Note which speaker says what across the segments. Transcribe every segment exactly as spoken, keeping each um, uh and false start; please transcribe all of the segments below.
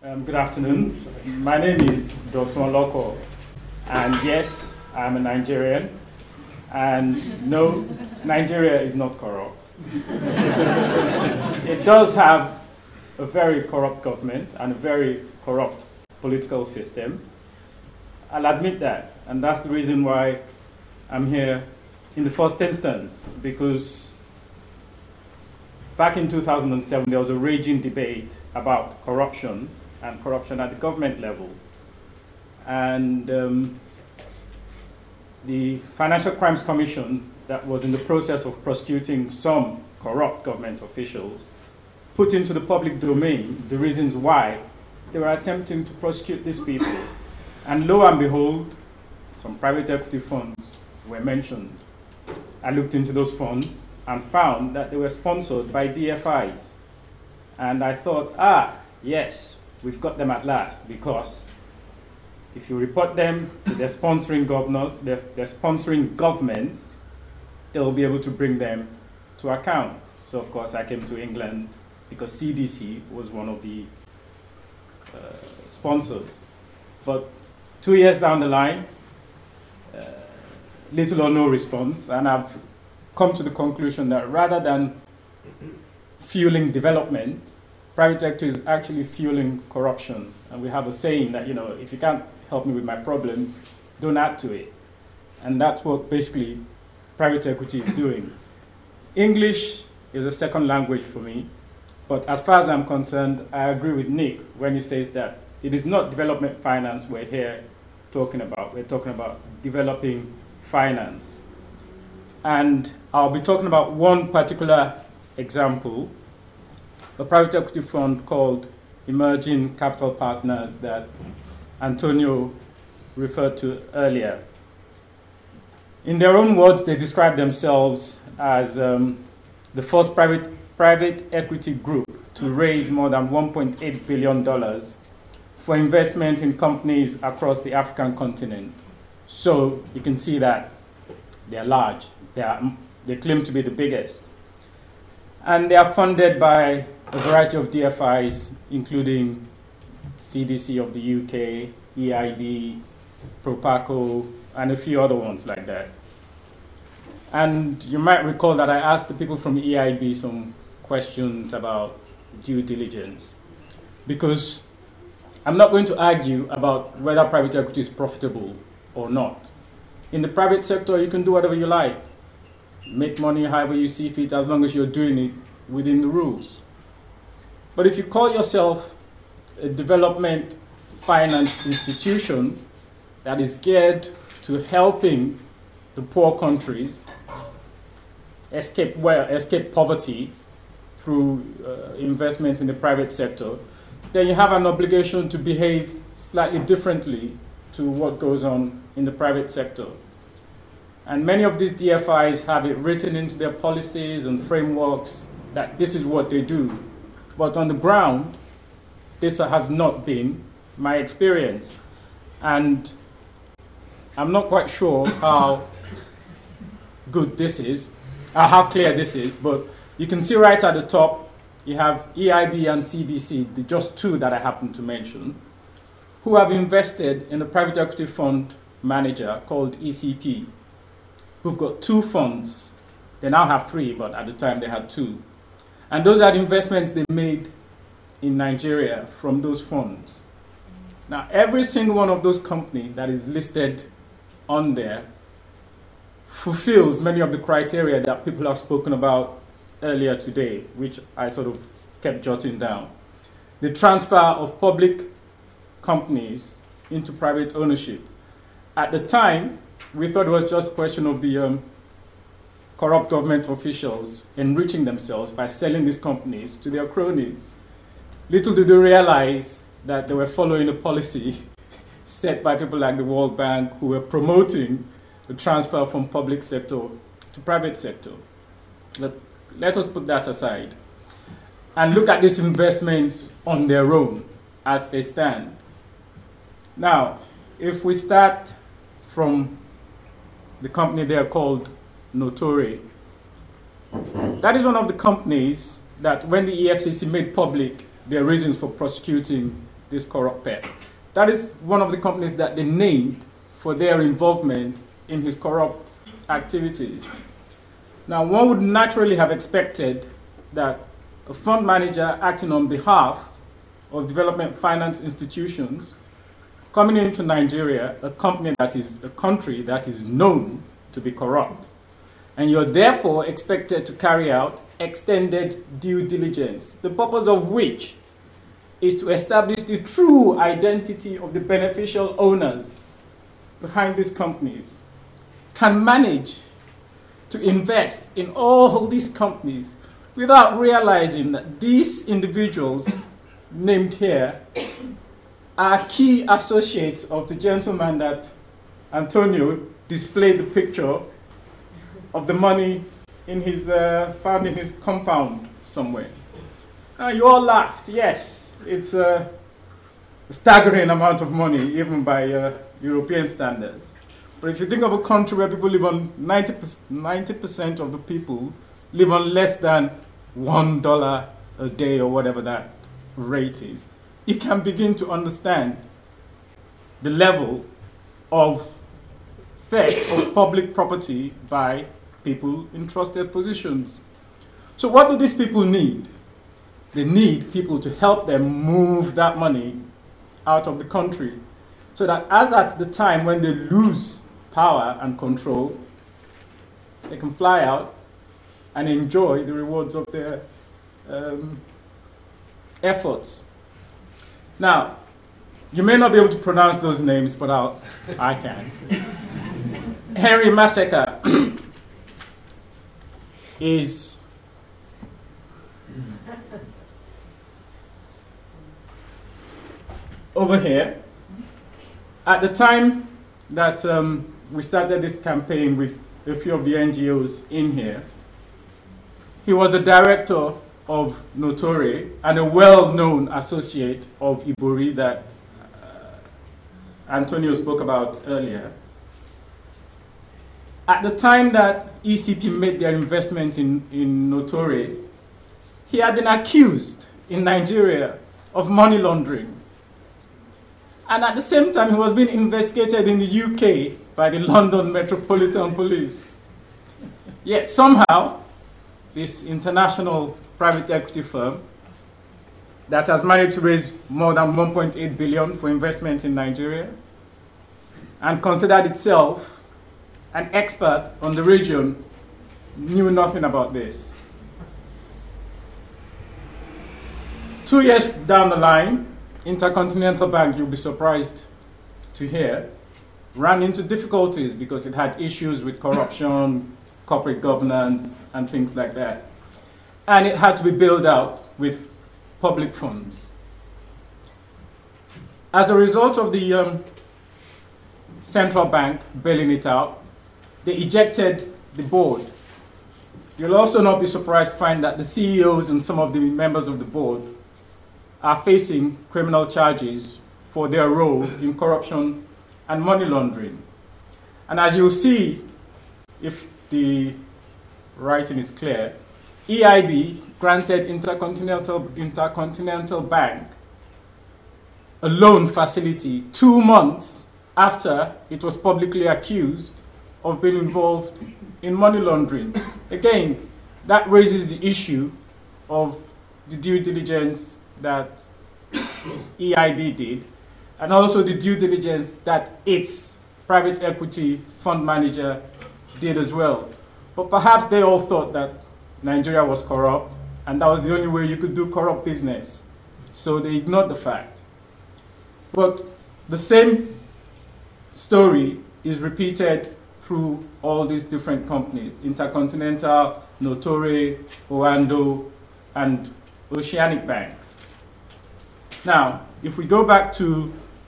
Speaker 1: Um, good afternoon. My name is Doctor Loko, and yes, I'm a Nigerian. And no, Nigeria is not corrupt. It does have a very corrupt government and a very corrupt political system. I'll admit that, and that's the reason why I'm here in the first instance, because back in two thousand seven, there was a raging debate about corruption and corruption at the government level. And um, the Financial Crimes Commission, that was in the process of prosecuting some corrupt government officials, put into the public domain the reasons why they were attempting to prosecute these people. And lo and behold, some private equity funds were mentioned. I looked into those funds and found that they were sponsored by D F Is. And I thought, ah, yes, we've got them at last, because if you report them to their sponsoring governors, their, their sponsoring governments, they'll be able to bring them to account. So of course I came to England because C D C was one of the uh, sponsors. But two years down the line, uh, little or no response, and I've come to the conclusion that rather than fueling development, private sector is actually fueling corruption. And we have a saying that, you know, if you can't help me with my problems, don't add to it. And that's what basically private equity is doing. English is a second language for me, but as far as I'm concerned, I agree with Nick when he says that it is not development finance we're here talking about. We're talking about developing finance. And I'll be talking about one particular example, a private equity fund called Emerging Capital Partners that Antonio referred to earlier. In their own words, they describe themselves as um, the first private, private equity group to raise more than one point eight billion dollars for investment in companies across the African continent. So you can see that they're large. They, are, they claim to be the biggest. And they are funded by a variety of D F Is, including C D C of the U K, E I D, Propaco, and a few other ones like that. And you might recall that I asked the people from E I B some questions about due diligence, because I'm not going to argue about whether private equity is profitable or not. In the private sector, you can do whatever you like. Make money however you see fit, as long as you're doing it within the rules. But if you call yourself a development finance institution that is geared to helping the poor countries escape, well, escape poverty through uh, investment in the private sector, then you have an obligation to behave slightly differently to what goes on in the private sector. And many of these D F Is have it written into their policies and frameworks that this is what they do. But on the ground, this has not been my experience. And I'm not quite sure how good this is, or how clear this is, but you can see right at the top, you have E I B and C D C, the just two that I happen to mention, who have invested in a private equity fund manager called E C P, who've got two funds. They now have three, but at the time they had two. And those are the investments they made in Nigeria from those funds. Now, every single one of those companies that is listed on there fulfills many of the criteria that people have spoken about earlier today, which I sort of kept jotting down. The transfer of public companies into private ownership. At the time, we thought it was just a question of the um, corrupt government officials enriching themselves by selling these companies to their cronies. Little did they realize that they were following a policy set by people like the World Bank, who were promoting the transfer from public sector to private sector. But let us put that aside and look at these investments on their own as they stand. Now, if we start from the company there called Notori, that is one of the companies that when the E F C C made public their reasons for prosecuting this corrupt pair. That is one of the companies that they named for their involvement in his corrupt activities. Now, one would naturally have expected that a fund manager acting on behalf of development finance institutions coming into Nigeria, a company that is a country that is known to be corrupt, and you're therefore expected to carry out extended due diligence, the purpose of which is to establish the true identity of the beneficial owners behind these companies, can manage to invest in all these companies without realizing that these individuals named here are key associates of the gentleman that Antonio displayed the picture of the money in his, uh, found in his compound somewhere. Uh, you all laughed. Yes, it's a staggering amount of money, even by uh, European standards. But if you think of a country where people live on ninety percent of the people live on less than one dollar a day or whatever that rate is, you can begin to understand the level of theft of public property by people in trusted positions. So what do these people need? They need people to help them move that money out of the country, so that as at the time when they lose power and control, they can fly out and enjoy the rewards of their um, efforts. Now, you may not be able to pronounce those names, but I'll, I can. Henry Maseka is over here. At the time that um, we started this campaign with a few of the N G Os in here, he was the director of Notore and a well-known associate of Ibori that uh, Antonio spoke about earlier. At the time that E C P made their investment in, in Notore, he had been accused in Nigeria of money laundering. And at the same time, he was being investigated in the U K by the London Metropolitan Police. Yet somehow, this international private equity firm that has managed to raise more than one point eight billion dollars for investment in Nigeria and considered itself an expert on the region knew nothing about this. Two years down the line, Intercontinental Bank, you'll be surprised to hear, ran into difficulties because it had issues with corruption, corporate governance, and things like that. And it had to be bailed out with public funds. As a result of the um, central bank bailing it out, they ejected the board. You'll also not be surprised to find that the C E Os and some of the members of the board are facing criminal charges for their role in corruption and money laundering. And as you'll see, if the writing is clear, E I B granted Intercontinental, Intercontinental Bank a loan facility two months after it was publicly accused of being involved in money laundering. Again, that raises the issue of the due diligence that E I B did, and also the due diligence that its private equity fund manager did as well. But perhaps they all thought that Nigeria was corrupt, and that was the only way you could do corrupt business. So they ignored the fact. But the same story is repeated through all these different companies: Intercontinental, Notore, Oando, and Oceanic Bank. Now, if we go back to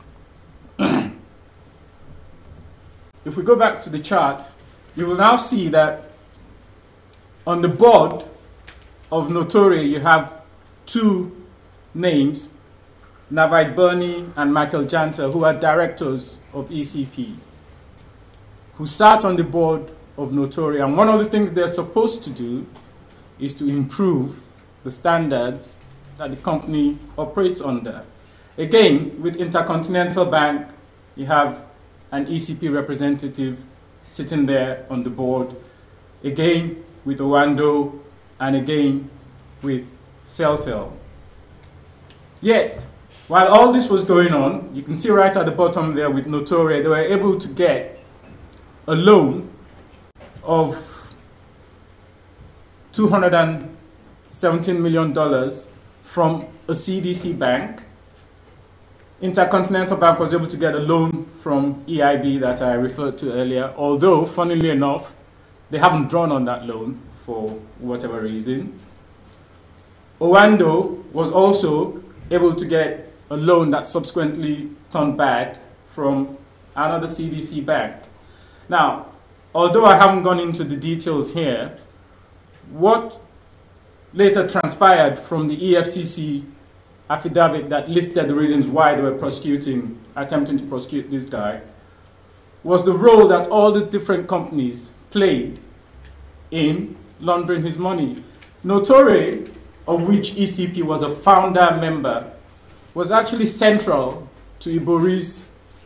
Speaker 1: if we go back to the chart, you will now see that on the board of Notore you have two names, Navid Birney and Michael Janta, who are directors of E C P, who sat on the board of Notore. And one of the things they're supposed to do is to improve the standards that the company operates under. Again, with Intercontinental Bank, you have an E C P representative sitting there on the board. Again, with Owando, and again, with Celtel. Yet, while all this was going on, you can see right at the bottom there with Notori, they were able to get a loan of two hundred seventeen million dollars from a C D C bank. Intercontinental Bank was able to get a loan from E I B that I referred to earlier, although, funnily enough, they haven't drawn on that loan for whatever reason. Owando was also able to get a loan that subsequently turned bad from another C D C bank. Now, although I haven't gone into the details here, what later transpired from the E F C C affidavit that listed the reasons why they were prosecuting, attempting to prosecute this guy, was the role that all these different companies played in laundering his money. Notori, of which E C P was a founder member, was actually central to Ibori's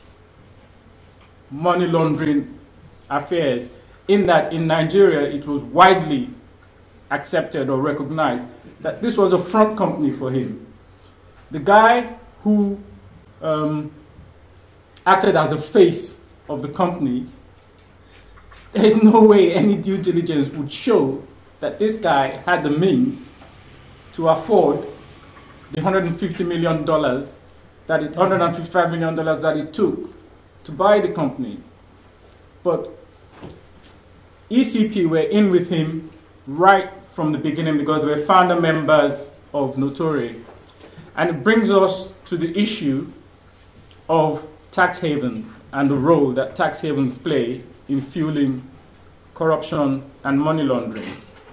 Speaker 1: money laundering affairs, in that in Nigeria it was widely accepted or recognized that this was a front company for him. The guy who um, acted as the face of the company, there is no way any due diligence would show that this guy had the means to afford the one hundred fifty million dollars that it, one hundred fifty-five million dollars that it took to buy the company. But E C P were in with him right from the beginning because they were founder members of Notori. And it brings us to the issue of tax havens and the role that tax havens play in fueling corruption and money laundering.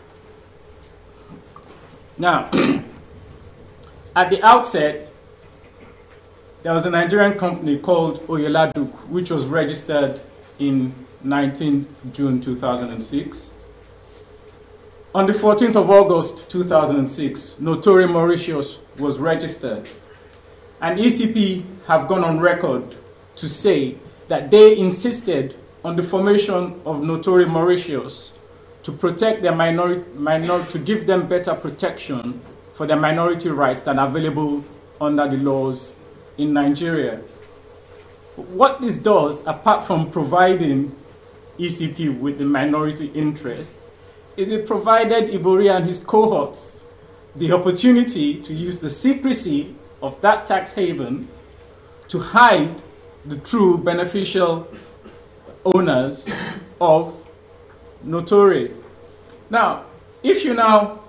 Speaker 1: Now, at the outset, there was a Nigerian company called Oyeladuk, which was registered in nineteenth of June two thousand six. On the fourteenth of August two thousand six, Notori Mauritius was registered. And E C P have gone on record to say that they insisted on the formation of Notori Mauritius to protect their minority, minor, to give them better protection for their minority rights than available under the laws in Nigeria. What this does, apart from providing E C P with the minority interest, is it provided Ibori and his cohorts the opportunity to use the secrecy of that tax haven to hide the true beneficial owners of Notori. Now, if you now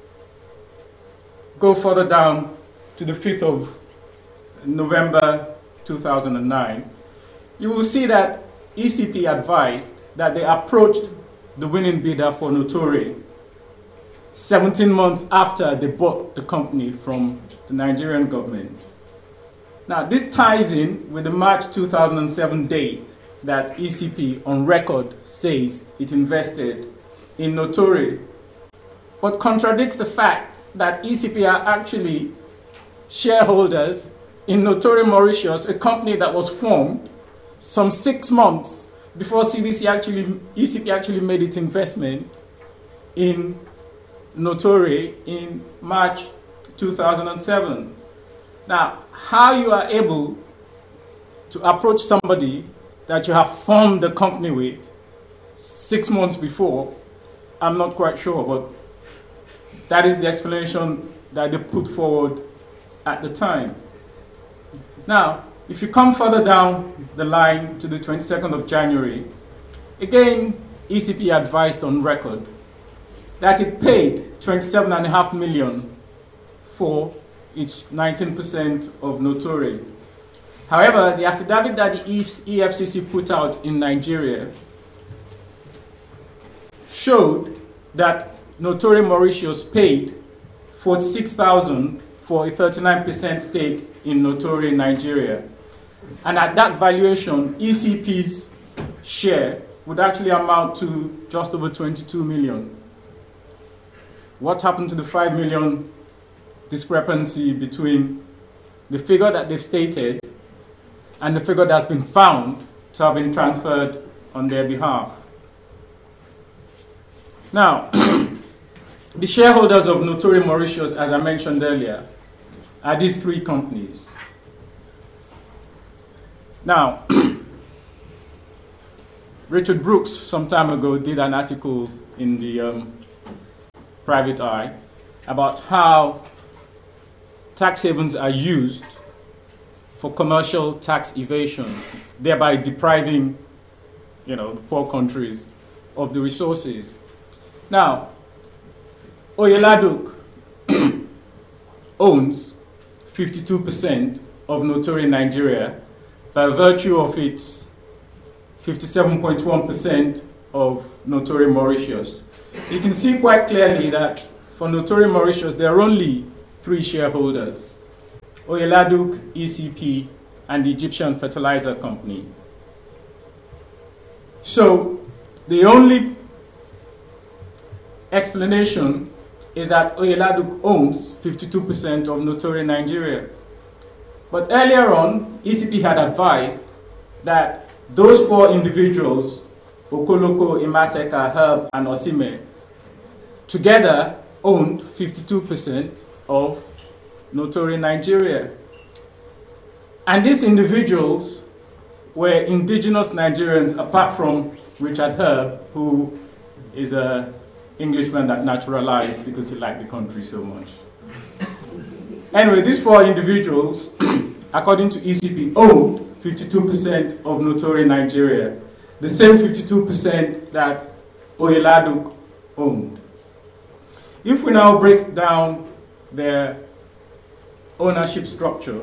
Speaker 1: go further down to the fifth of November two thousand nine, you will see that E C P advised that they approached the winning bidder for Notori seventeen months after they bought the company from the Nigerian government. Now, this ties in with the March two thousand seven date that E C P on record says it invested in Notori, but contradicts the fact that E C P are actually shareholders in Notori Mauritius, a company that was formed some six months before C D C actually, E C P actually made its investment in Notori in March two thousand seven. Now, how you are able to approach somebody that you have formed the company with six months before, I'm not quite sure, but that is the explanation that they put forward at the time. Now, if you come further down the line to the twenty-second of January, again, E C P advised on record that it paid twenty-seven point five million dollars for its nineteen percent of Notori. However, the affidavit that the E F C C put out in Nigeria showed that Notori Mauritius paid forty-six thousand dollars for a thirty-nine percent stake in Notori Nigeria. And at that valuation, E C P's share would actually amount to just over twenty-two million dollars. What happened to the five million dollars discrepancy between the figure that they've stated and the figure that's been found to have been transferred on their behalf. Now, the shareholders of Notori Mauritius, as I mentioned earlier, are these three companies. Now, Richard Brooks, some time ago, did an article in the um, Private Eye about how tax havens are used for commercial tax evasion, thereby depriving, you know, the poor countries of the resources. Now, Oyeladuk owns fifty-two percent of Notori Nigeria by virtue of its fifty-seven point one percent of Notori Mauritius. You can see quite clearly that for Notori Mauritius, there are only three shareholders: Oyeladuk, E C P, and the Egyptian Fertilizer Company. So the only explanation is that Oyeladuk owns fifty-two percent of Notori Nigeria. But earlier on, E C P had advised that those four individuals, Okoloko, Imaseka, Herb, and Osime, together owned fifty-two percent of Notori Nigeria. And these individuals were indigenous Nigerians, apart from Richard Herb, who is an Englishman that naturalized because he liked the country so much. Anyway, these four individuals, according to E C P, owned fifty-two percent of Notori Nigeria, the same fifty-two percent that Oyeladuk owned. If we now break down their ownership structure,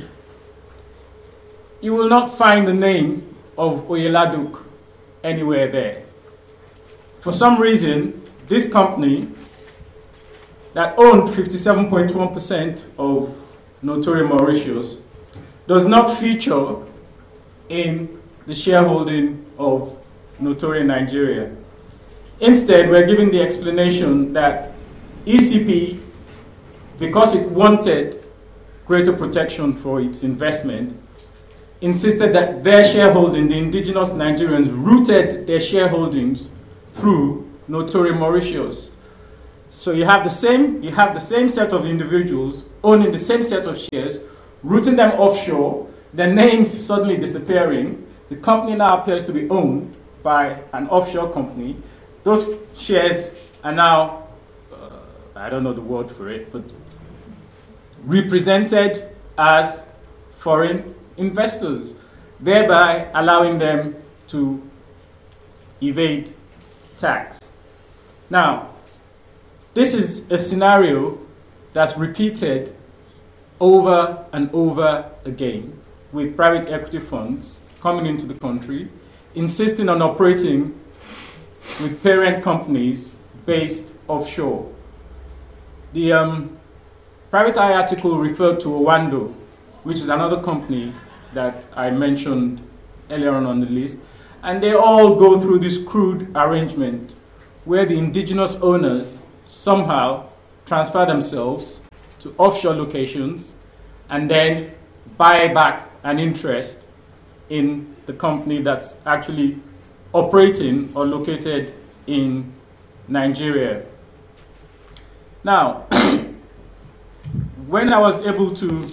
Speaker 1: you will not find the name of Oyeladuk anywhere there. For some reason, this company that owned fifty-seven point one percent of Notori Mauritius does not feature in the shareholding of Notori Nigeria. Instead, we're giving the explanation that E C P, because it wanted greater protection for its investment, insisted that their shareholding, the indigenous Nigerians, routed their shareholdings through Notori Mauritius. So you have the same, you have the same set of individuals owning the same set of shares, routing them offshore, their names suddenly disappearing. The company now appears to be owned by an offshore company. Those shares are now, uh, I don't know the word for it, but represented as foreign investors, thereby allowing them to evade tax. Now, this is a scenario that's repeated over and over again with private equity funds coming into the country, insisting on operating with parent companies based offshore. The um, Private Eye article referred to Owando, which is another company that I mentioned earlier on on the list, and they all go through this crude arrangement where the indigenous owners somehow transfer themselves to offshore locations and then buy back an interest in the company that's actually operating or located in Nigeria. Now, when I was able to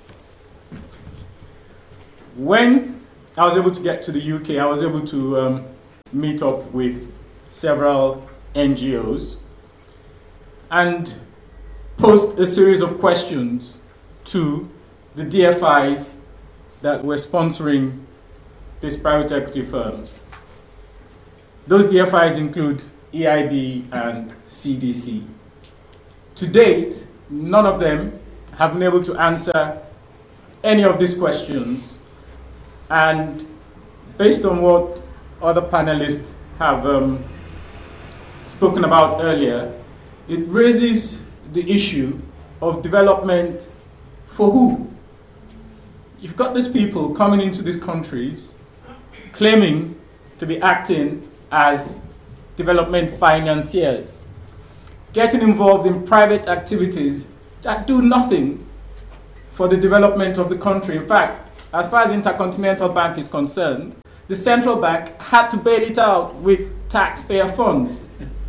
Speaker 1: when I was able to get to the U K, I was able to um, meet up with several N G Os and post a series of questions to the D F Is that were sponsoring these private equity firms. Those D F Is include E I B and C D C. To date, none of them have been able to answer any of these questions, and based on what other panelists have um, spoken about earlier, it raises the issue of development for who? You've got these people coming into these countries claiming to be acting as development financiers, getting involved in private activities that do nothing for the development of the country. In fact, as far as Intercontinental Bank is concerned, the central bank had to bail it out with taxpayer funds.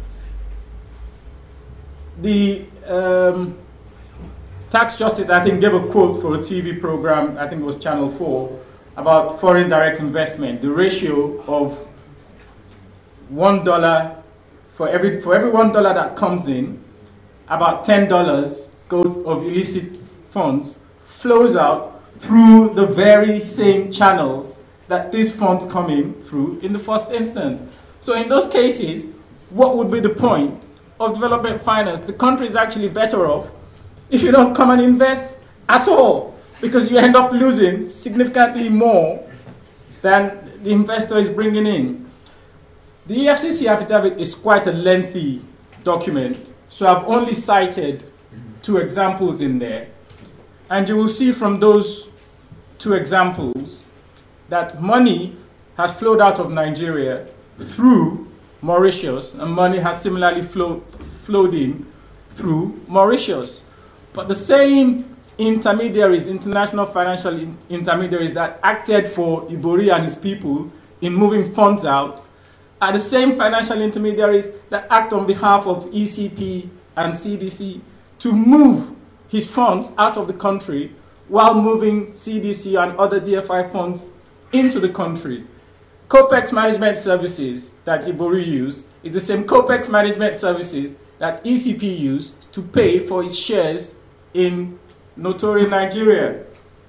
Speaker 1: The um, tax justice, I think, gave a quote for a T V program, I think it was Channel four, about foreign direct investment. The ratio of one dollar, for every, for every one dollar that comes in, about ten dollars goes of illicit funds flows out through the very same channels that these funds come in through in the first instance. So in those cases, what would be the point of development finance? The country is actually better off if you don't come and invest at all, because you end up losing significantly more than the investor is bringing in. The E F C C affidavit is quite a lengthy document, so I've only cited two examples in there. And you will see from those two examples that money has flowed out of Nigeria through Mauritius, and money has similarly flowed, flowed in through Mauritius. But the same intermediaries, international financial in intermediaries that acted for Ibori and his people in moving funds out, are the same financial intermediaries that act on behalf of E C P and C D C to move his funds out of the country while moving C D C and other D F I funds into the country. COPEX management services that Ibori used is the same COPEX management services that E C P used to pay for its shares in Notori Nigeria.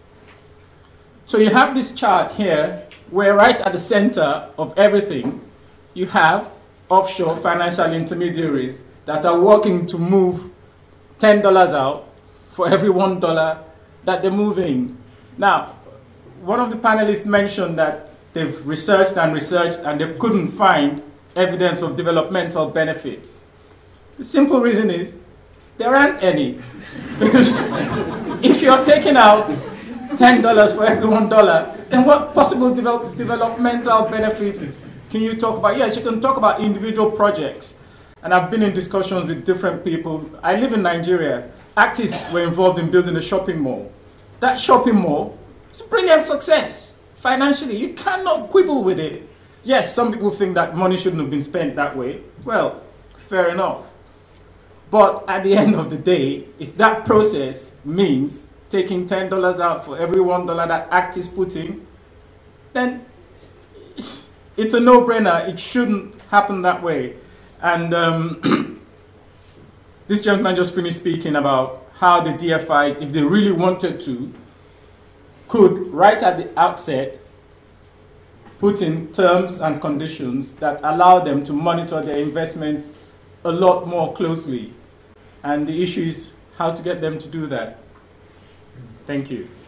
Speaker 1: So you have this chart here where right at the center of everything you have offshore financial intermediaries that are working to move ten dollars out for every one dollar that they're moving. Now, one of the panelists mentioned that they've researched and researched and they couldn't find evidence of developmental benefits. The simple reason is there aren't any. Because if you're taking out ten dollars for every one dollar, then what possible develop developmental benefits can you talk about? Yes, you can talk about individual projects. And I've been in discussions with different people. I live in Nigeria. Actists were involved in building a shopping mall. That shopping mall is a brilliant success. Financially, you cannot quibble with it. Yes, some people think that money shouldn't have been spent that way. Well, fair enough. But at the end of the day, if that process means taking ten dollars out for every one dollar that ACT is putting, then it's a no-brainer. It shouldn't happen that way. And um, this gentleman just finished speaking about how the D F Is, if they really wanted to, could, right at the outset, put in terms and conditions that allow them to monitor their investments a lot more closely. And the issue is how to get them to do that. Thank you.